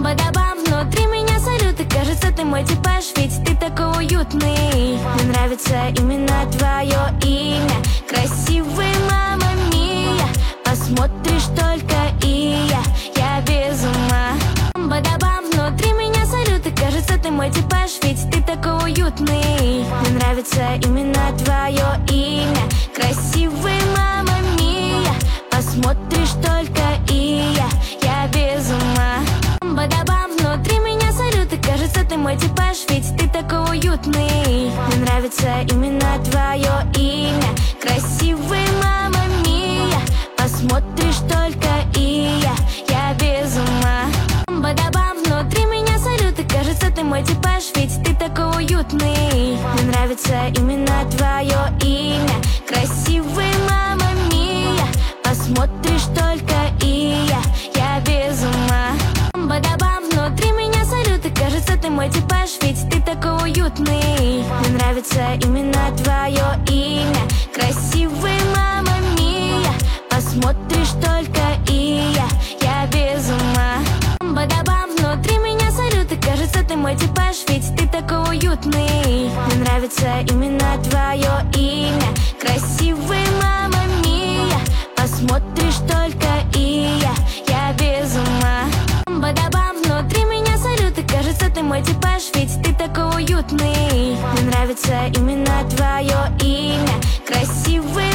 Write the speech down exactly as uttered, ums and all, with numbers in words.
Бам-бада-бам, внутри меня салют, и кажется, ты мой типаж, ведь ты такой уютный. Мне нравится именно твое имя, красивый, мама мия. Посмотришь только и я, я без ума. Бам-бада-бам, внутри меня салют, и кажется, ты мой типаж, ведь ты такой уютный. Мне нравится именно твое имя, красивый, мама мия. Посмотришь только и я, я без ума. Бам-бада-бам, внутри меня салют, и кажется, ты мой типаж, ведь ты такой уютный. Мне нравится именно твое имя, красивый, мама мия. Посмотришь только и я, я без ума. Бам-бада-бам, внутри меня салют, и кажется, ты мой типаж, ведь ты такой уютный. Мне нравится именно твое имя, красивый, мама мия. Посмотришь только и я, я без ума. Бам-бада-бам, внутри меня салют, и кажется, ты мой типаж, ведь ты такой уютный. Мне нравится именно твое имя, красивый, мама мия. Посмотришь только и я, я без ума. Бам-бада-бам, внутри меня салют, и кажется, ты мой типаж, ведь ты такой уютный. Мне нравится именно твое имя, красивый, мама мия. Посмотришь только и я, я без ума. Бам-бада-бам, внутри меня салют, и кажется, ты мой типаж, ведь ты такой уютный. Мне нравится именно твое имя, красивый,